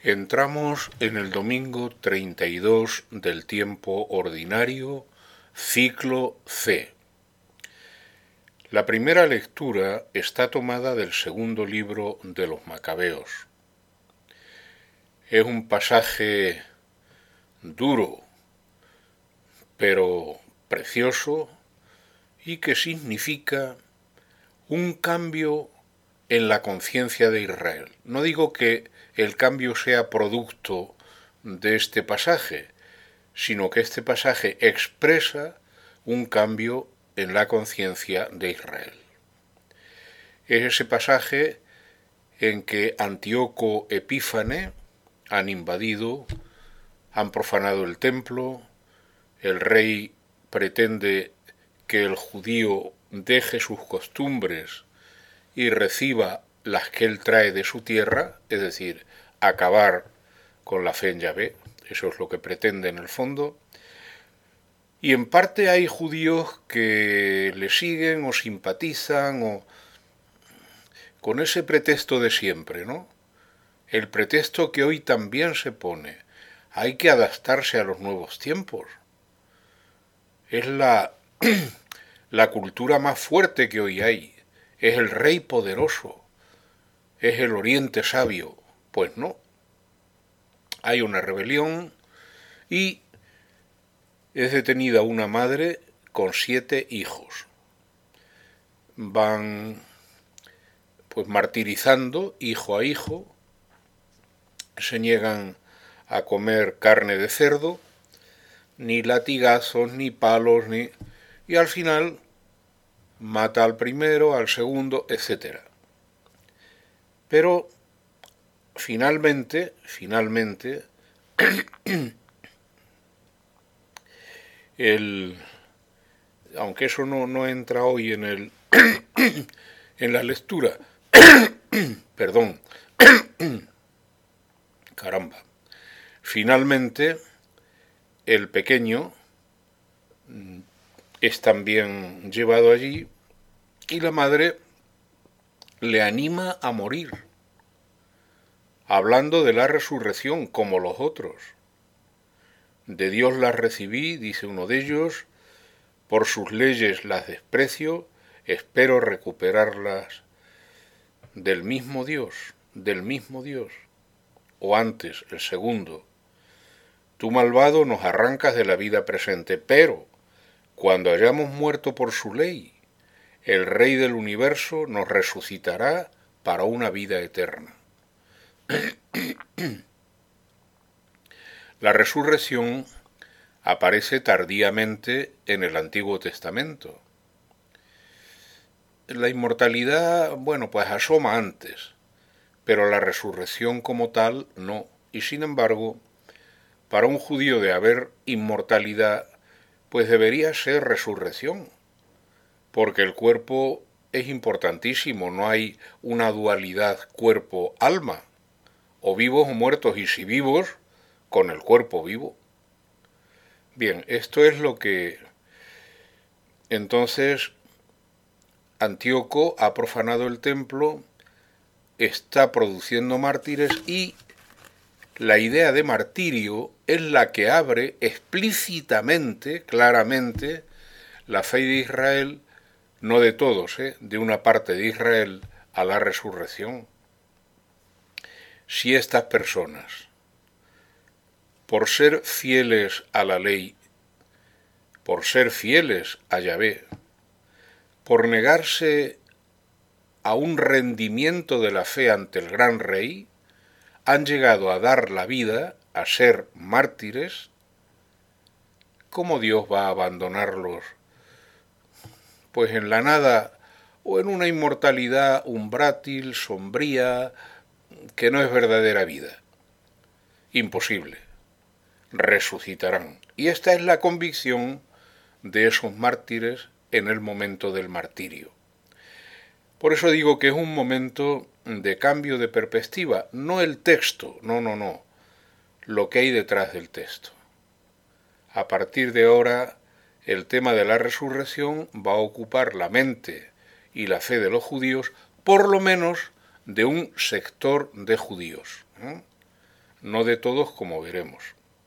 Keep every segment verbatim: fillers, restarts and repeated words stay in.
Entramos en el domingo treinta y dos del tiempo ordinario, ciclo C. La primera lectura está tomada del segundo libro de los Macabeos. Es un pasaje duro, pero precioso, y que significa un cambio en la conciencia de Israel. No digo que el cambio sea producto de este pasaje, sino que este pasaje expresa un cambio en la conciencia de Israel. Es ese pasaje en que Antíoco Epífane han invadido, han profanado el templo, el rey pretende que el judío deje sus costumbres y reciba las que él trae de su tierra, es decir, acabar con la fe en Yahvé, eso es lo que pretende en el fondo, y en parte hay judíos que le siguen o simpatizan o con ese pretexto de siempre, ¿no? El pretexto que hoy también se pone, hay que adaptarse a los nuevos tiempos. Es la, la cultura más fuerte que hoy hay, es el rey poderoso, es el oriente sabio. Pues no, hay una rebelión y es detenida una madre con siete hijos. Van pues martirizando hijo a hijo, se niegan a comer carne de cerdo, ni latigazos, ni palos, ni... y al final mata al primero, al segundo, etcétera. Pero finalmente, finalmente, el, aunque eso no, no entra hoy en el en la lectura, perdón, caramba, finalmente el pequeño es también llevado allí y la madre le anima a morir, hablando de la resurrección como los otros. De Dios las recibí, dice uno de ellos, por sus leyes las desprecio, espero recuperarlas del mismo Dios, del mismo Dios. O antes, el segundo, tú malvado nos arrancas de la vida presente, pero cuando hayamos muerto por su ley, el Rey del universo nos resucitará para una vida eterna. La resurrección aparece tardíamente en el Antiguo Testamento. La inmortalidad, bueno, pues asoma antes, pero la resurrección como tal no. Y sin embargo, para un judío de haber inmortalidad, pues debería ser resurrección, porque el cuerpo es importantísimo, no hay una dualidad cuerpo-alma, o vivos o muertos, y si vivos, con el cuerpo vivo. Bien, esto es lo que entonces Antíoco ha profanado el templo, está produciendo mártires y la idea de martirio es la que abre explícitamente, claramente, la fe de Israel, no de todos, ¿eh? de una parte de Israel a la resurrección. Si estas personas, por ser fieles a la ley, por ser fieles a Yahvé, por negarse a un rendimiento de la fe ante el gran rey, han llegado a dar la vida, a ser mártires, ¿cómo Dios va a abandonarlos? Pues en la nada o en una inmortalidad umbrátil, sombría, que no es verdadera vida. Imposible. Resucitarán. Y esta es la convicción de esos mártires en el momento del martirio. Por eso digo que es un momento de cambio de perspectiva, no el texto, no, no, no, lo que hay detrás del texto. A partir de ahora, el tema de la resurrección va a ocupar la mente y la fe de los judíos, por lo menos de un sector de judíos, ¿eh? no de todos como veremos.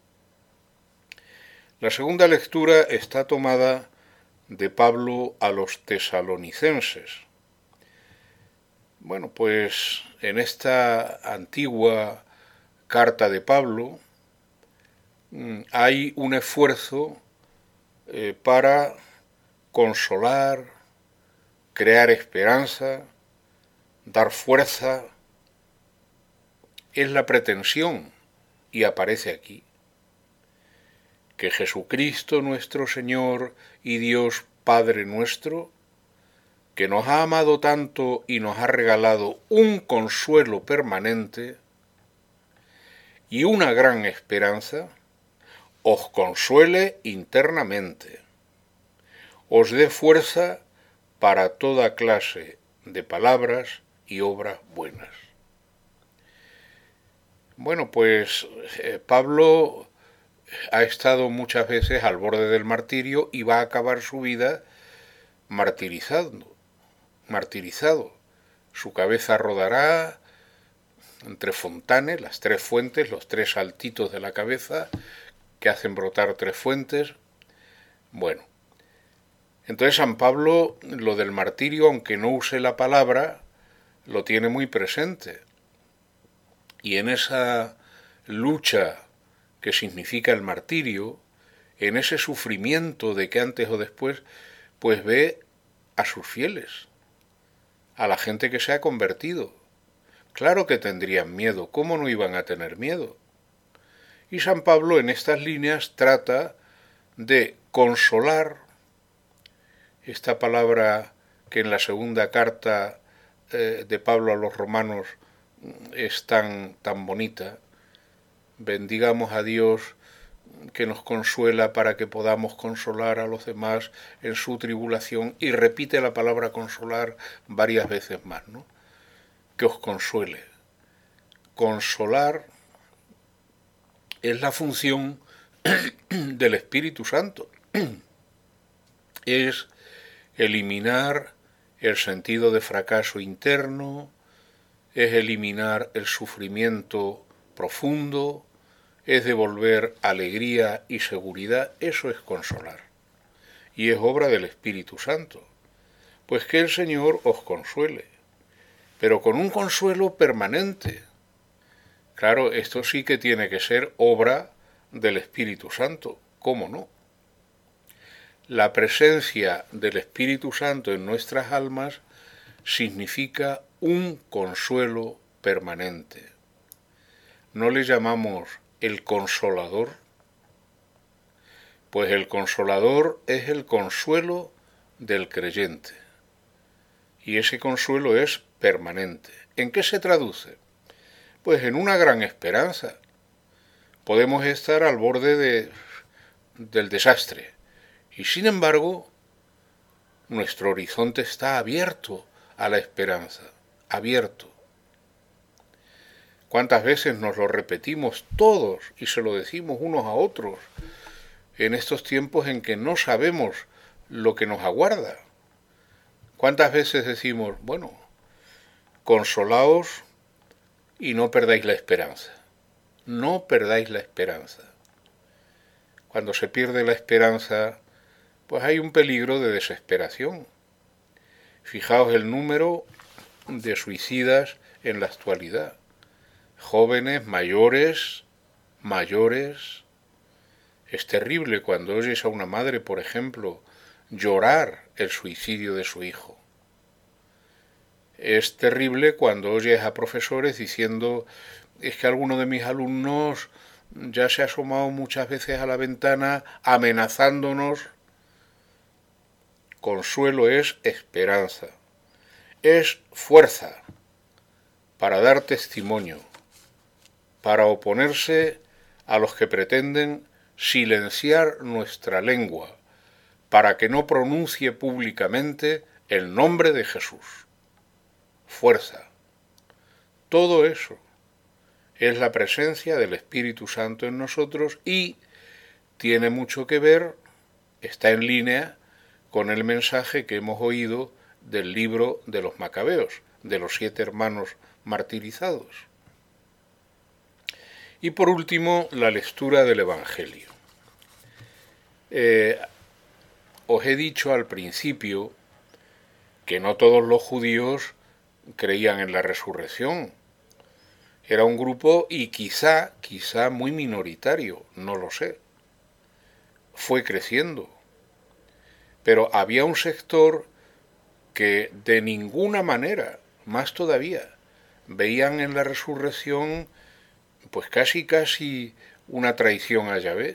La segunda lectura está tomada de Pablo a los tesalonicenses. Bueno, pues en esta antigua carta de Pablo hay un esfuerzo eh, para consolar, crear esperanza, dar fuerza. Es la pretensión, y aparece aquí, que Jesucristo nuestro Señor y Dios Padre nuestro, que nos ha amado tanto y nos ha regalado un consuelo permanente y una gran esperanza, os consuele internamente, os dé fuerza para toda clase de palabras y obras buenas. Bueno, pues eh, Pablo ha estado muchas veces al borde del martirio y va a acabar su vida martirizando, martirizado. Su cabeza rodará entre fontanes, las tres fuentes, los tres saltitos de la cabeza que hacen brotar tres fuentes. Bueno, entonces San Pablo lo del martirio, aunque no use la palabra, lo tiene muy presente. Y en esa lucha que significa el martirio, en ese sufrimiento de que antes o después, pues ve a sus fieles, a la gente que se ha convertido. Claro que tendrían miedo, ¿cómo no iban a tener miedo? Y San Pablo en estas líneas trata de consolar, esta palabra que en la segunda carta eh, de Pablo a los romanos es tan, tan bonita. Bendigamos a Dios que nos consuela para que podamos consolar a los demás en su tribulación, y repite la palabra consolar varias veces más, ¿no? Que os consuele. Consolar es la función del Espíritu Santo. Es eliminar el sentido de fracaso interno, es eliminar el sufrimiento profundo, es devolver alegría y seguridad. Eso es consolar. Y es obra del Espíritu Santo. Pues que el Señor os consuele, pero con un consuelo permanente. Claro, esto sí que tiene que ser obra del Espíritu Santo. ¿Cómo no? La presencia del Espíritu Santo en nuestras almas significa un consuelo permanente. ¿No le llamamos el Consolador? Pues el Consolador es el consuelo del creyente. Y ese consuelo es permanente. ¿En qué se traduce? Pues en una gran esperanza. Podemos estar al borde de, del desastre. Y sin embargo, nuestro horizonte está abierto a la esperanza. Abierto. ¿Cuántas veces nos lo repetimos todos y se lo decimos unos a otros en estos tiempos en que no sabemos lo que nos aguarda? ¿Cuántas veces decimos, bueno, consolaos y no perdáis la esperanza? No perdáis la esperanza. Cuando se pierde la esperanza, pues hay un peligro de desesperación. Fijaos el número de suicidas en la actualidad. Jóvenes, mayores, mayores. Es terrible cuando oyes a una madre, por ejemplo, llorar el suicidio de su hijo. Es terrible cuando oyes a profesores diciendo, es que alguno de mis alumnos ya se ha asomado muchas veces a la ventana amenazándonos. Consuelo es esperanza, es fuerza para dar testimonio, para oponerse a los que pretenden silenciar nuestra lengua, para que no pronuncie públicamente el nombre de Jesús. Fuerza. Todo eso es la presencia del Espíritu Santo en nosotros y tiene mucho que ver, está en línea con el mensaje que hemos oído del libro de los Macabeos, de los siete hermanos martirizados. Y por último, la lectura del Evangelio. Eh, os he dicho al principio que no todos los judíos creían en la resurrección. Era un grupo y quizá, quizá muy minoritario, no lo sé. Fue creciendo. Pero había un sector que de ninguna manera, más todavía, veían en la resurrección pues casi casi una traición a Yahvé.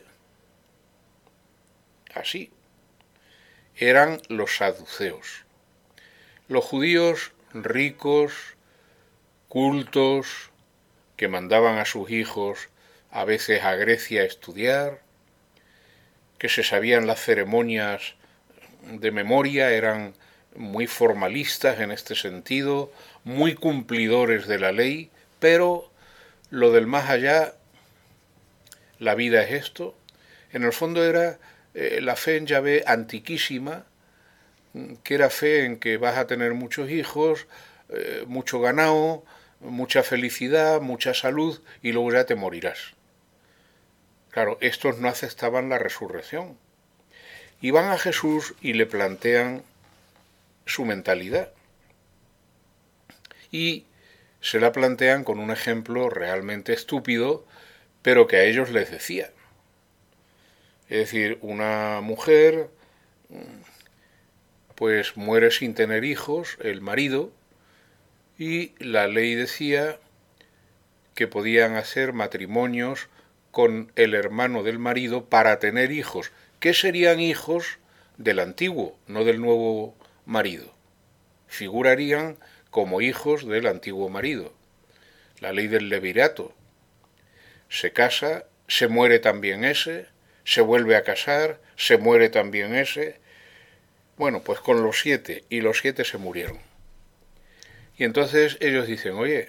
Así. Eran los saduceos. Los judíos ricos, cultos, que mandaban a sus hijos a veces a Grecia a estudiar, que se sabían las ceremonias de memoria, eran muy formalistas en este sentido, muy cumplidores de la ley, pero lo del más allá, la vida es esto, en el fondo era eh, la fe en Yahvé antiquísima, que era fe en que vas a tener muchos hijos, eh, mucho ganado, mucha felicidad, mucha salud y luego ya te morirás. Claro, estos no aceptaban la resurrección. Y van a Jesús y le plantean su mentalidad. Y se la plantean con un ejemplo realmente estúpido, pero que a ellos les decía. Es decir, una mujer pues muere sin tener hijos, el marido, y la ley decía que podían hacer matrimonios con el hermano del marido para tener hijos, que serían hijos del antiguo, no del nuevo marido. Figurarían como hijos del antiguo marido. La ley del levirato. Se casa, se muere también ese, se vuelve a casar, se muere también ese. Bueno, pues con los siete, y los siete se murieron. Y entonces ellos dicen, oye,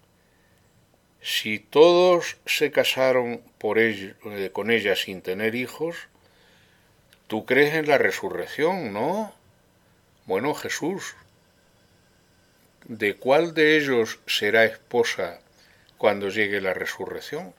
si todos se casaron por ello, eh, con ella sin tener hijos, tú crees en la resurrección, ¿no? Bueno, Jesús, ¿de cuál de ellos será esposa cuando llegue la resurrección?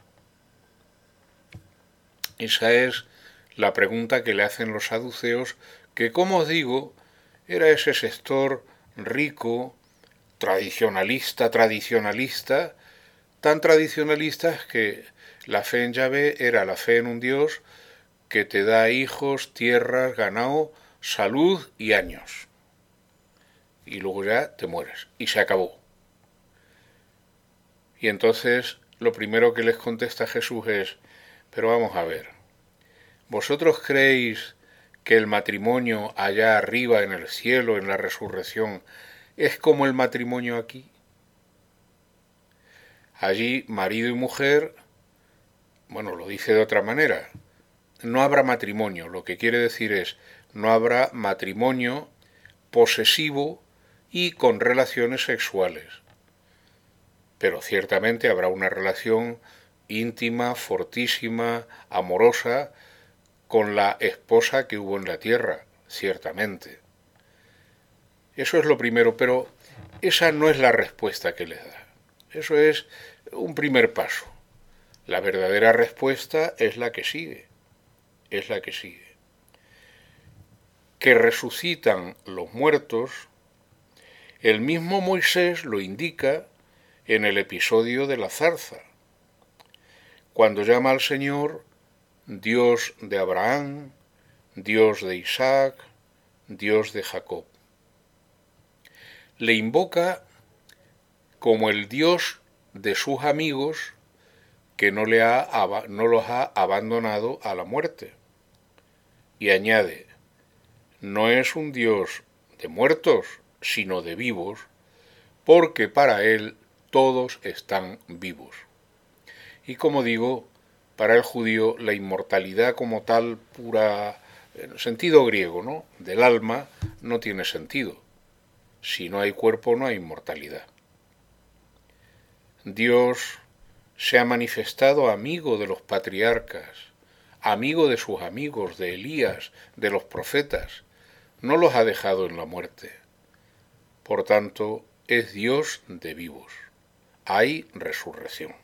Esa es la pregunta que le hacen los saduceos, que, como os digo, era ese sector rico, tradicionalista, tradicionalista, tan tradicionalistas que la fe en Yahvé era la fe en un Dios que te da hijos, tierras, ganado, salud y años. Y luego ya te mueres. Y se acabó. Y entonces lo primero que les contesta Jesús es, pero vamos a ver, ¿vosotros creéis que el matrimonio allá arriba en el cielo, en la resurrección, es como el matrimonio aquí? Allí marido y mujer, bueno, lo dice de otra manera, no habrá matrimonio, lo que quiere decir es, no habrá matrimonio posesivo y con relaciones sexuales. Pero ciertamente habrá una relación íntima, fortísima, amorosa, con la esposa que hubo en la tierra, ciertamente. Eso es lo primero, pero esa no es la respuesta que les da. Eso es un primer paso. La verdadera respuesta es la que sigue. Es la que sigue. Que resucitan los muertos, el mismo Moisés lo indica en el episodio de la zarza, cuando llama al Señor Dios de Abraham, Dios de Isaac, Dios de Jacob. Le invoca como el Dios de sus amigos que no, le ha, no los ha abandonado a la muerte. Y añade, no es un Dios de muertos, sino de vivos, porque para él todos están vivos. Y como digo, para el judío la inmortalidad como tal, pura, en sentido griego, ¿no?, del alma, no tiene sentido. Si no hay cuerpo, no hay inmortalidad. Dios se ha manifestado amigo de los patriarcas, amigo de sus amigos, de Elías, de los profetas. No los ha dejado en la muerte. Por tanto, es Dios de vivos. Hay resurrección.